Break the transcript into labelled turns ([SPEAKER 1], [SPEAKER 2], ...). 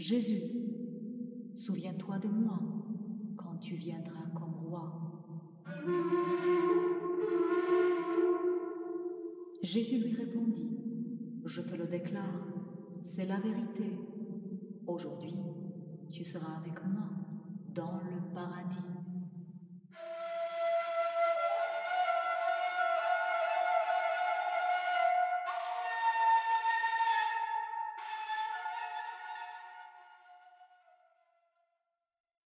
[SPEAKER 1] Jésus, souviens-toi de moi quand tu viendras comme roi. Jésus lui répondit, je te le déclare, c'est la vérité. Aujourd'hui, tu seras avec moi dans le paradis.